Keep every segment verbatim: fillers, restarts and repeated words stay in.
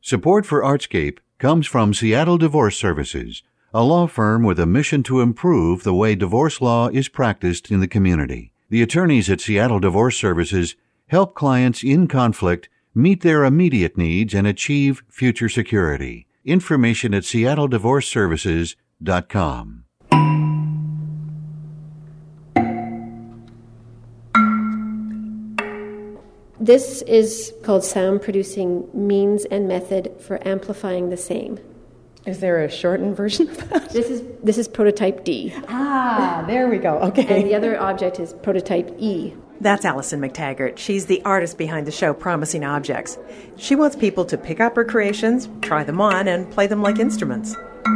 Support for Artscape comes from Seattle Divorce Services, a law firm with a mission to improve the way divorce law is practiced in the community. The attorneys at Seattle Divorce Services help clients in conflict meet their immediate needs and achieve future security. Information at seattle divorce services dot com. This is called sound producing means and method for amplifying the same. Is there a shortened version of that? This is this is prototype D. Ah, there we go. Okay. And the other object is prototype E. That's Alison McTaggart. She's the artist behind the show Promising Objects. She wants people to pick up her creations, try them on, and play them like instruments.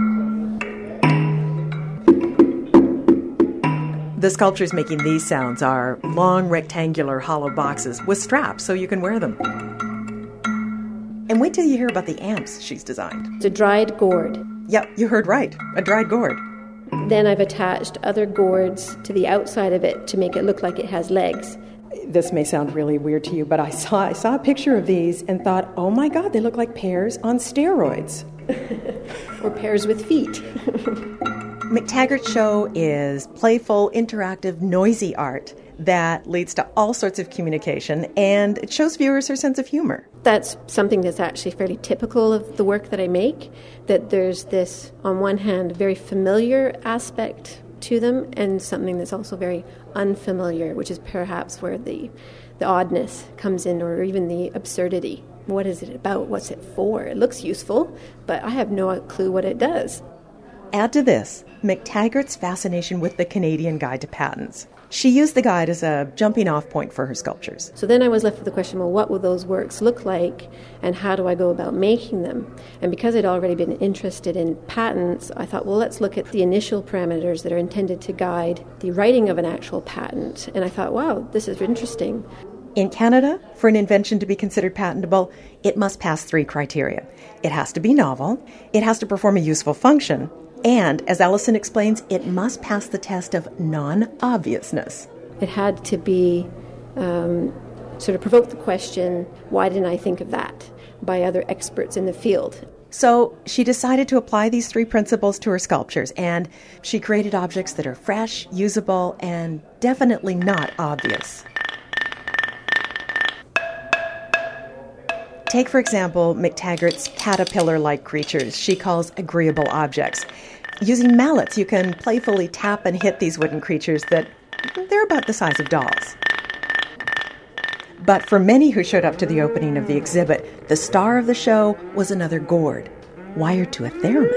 The sculptures making these sounds are long rectangular hollow boxes with straps so you can wear them. And wait till you hear about the amps she's designed. It's a dried gourd. Yep, you heard right. A dried gourd. Then I've attached other gourds to the outside of it to make it look like it has legs. This may sound really weird to you, but I saw I saw a picture of these and thought, oh my God, they look like pears on steroids. Or pears with feet. McTaggart's show is playful, interactive, noisy art that leads to all sorts of communication, and it shows viewers her sense of humor. That's something that's actually fairly typical of the work that I make, that there's this, on one hand, very familiar aspect to them, and something that's also very unfamiliar, which is perhaps where the, the oddness comes in, or even the absurdity. What is it about? What's it for? It looks useful, but I have no clue what it does. Add to this McTaggart's fascination with the Canadian Guide to Patents. She used the guide as a jumping-off point for her sculptures. So then I was left with the question, well, what will those works look like, and how do I go about making them? And because I'd already been interested in patents, I thought, well, let's look at the initial parameters that are intended to guide the writing of an actual patent. And I thought, wow, this is interesting. In Canada, for an invention to be considered patentable, it must pass three criteria. It has to be novel, it has to perform a useful function, and, as Alison explains, it must pass the test of non-obviousness. It had to be, um, sort of provoke the question, why didn't I think of that, by other experts in the field? So she decided to apply these three principles to her sculptures, and she created objects that are fresh, usable, and definitely not obvious. Take, for example, McTaggart's caterpillar-like creatures she calls agreeable objects. Using mallets, you can playfully tap and hit these wooden creatures that they're about the size of dolls. But for many who showed up to the opening of the exhibit, the star of the show was another gourd, wired to a theremin.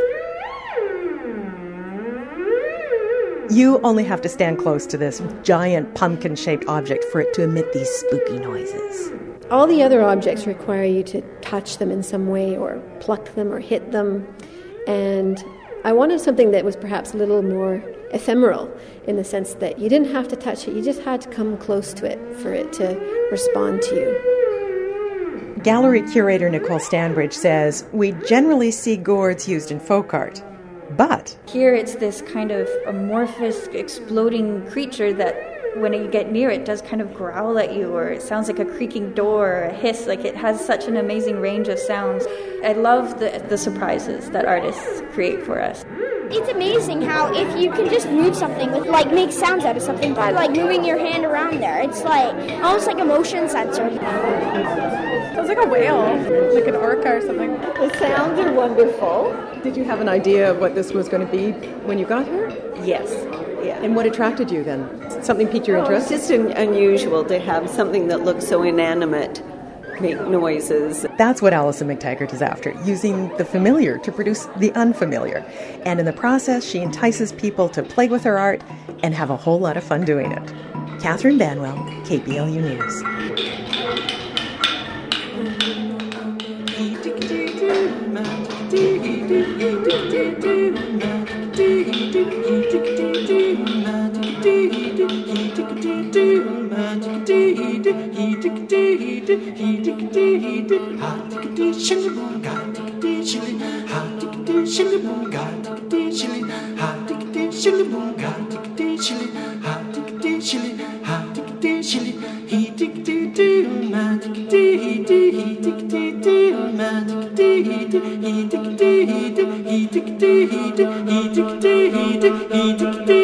You only have to stand close to this giant pumpkin-shaped object for it to emit these spooky noises. All the other objects require you to touch them in some way, or pluck them, or hit them. And I wanted something that was perhaps a little more ephemeral, in the sense that you didn't have to touch it, you just had to come close to it for it to respond to you. Gallery curator Nicole Stanbridge says, we generally see gourds used in folk art, but here it's this kind of amorphous, exploding creature that when you get near it does kind of growl at you, or it sounds like a creaking door or a hiss. Like, it has such an amazing range of sounds. I love the, the surprises that artists create for us. It's amazing how if you can just move something, with, like make sounds out of something by like moving your hand around there, it's like almost like a motion sensor. Sounds like a whale, like an orca or something. The sounds are wonderful. Did you have an idea of what this was going to be when you got here? Yes. Yeah. And what attracted you then? Something piqued your interest? Oh, it's just un- unusual to have something that looks so inanimate make noises. That's what Alison McTaggart is after, using the familiar to produce the unfamiliar. And in the process, she entices people to play with her art and have a whole lot of fun doing it. Catherine Banwell, K B L U News. He he dick dee, he dick dee, he dick dee, he dick dee, he dick dee, he dick dee.